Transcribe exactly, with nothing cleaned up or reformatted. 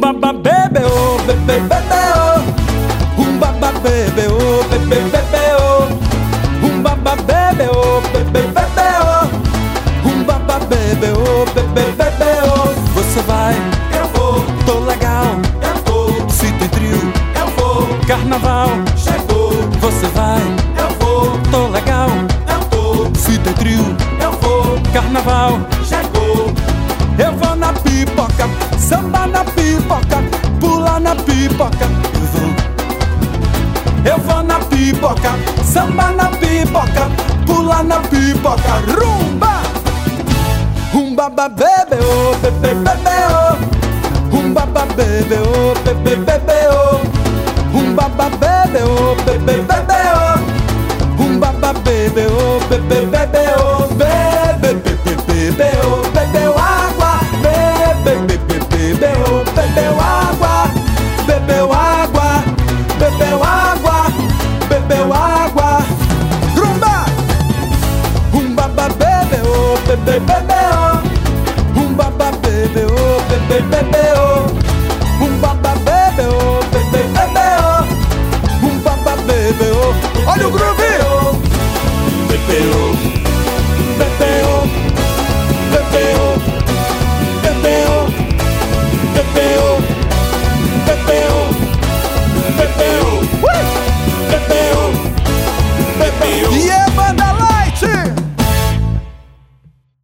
baba bebe oh, bebe bebe oh. Um baba bebe oh, bebe bebe oh. Um baba bebe oh, bebe bebe oh. Um baba bebe oh, bebe bebe oh. Você vai, eu vou, tô legal, eu vou, se tem trio, eu vou, carnaval, chegou, você vai, eu vou, tô legal, eu vou, se tem trio, eu vou, carnaval, chegou, eu vou na pipoca, samba na pipoca, pula na pipoca, eu vou. Eu vou na pipoca, samba na pipoca, pula na pipoca, rumba! Um baba bebe oh, bebe bebe oh. Um baba bebe oh, bebe bebe oh. Um baba bebe oh, bebe bebe oh. Um baba bebe oh, bebe bebe oh. Bebe bebe bebe oh, bebeu água. Bebe bebe bebe oh, bebeu água. Bebeu água, bebeu água, bebeu água. Rumba! Um baba bebe oh, bebe bebe oh. Um baba bebe oh, bebe bebe oh. Um baba bebe oh, bebe bebe oh. Um baba bebe oh. Olha o grupo!